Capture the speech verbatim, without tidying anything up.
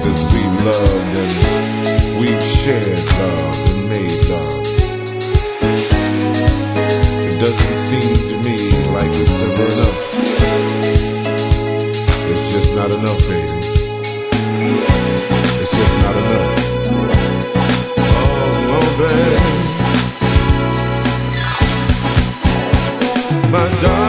since we've loved and we've shared love and made love. It doesn't seem to me like it's ever enough. It's just not enough, baby. It's just not enough. Oh, no, baby. My darling.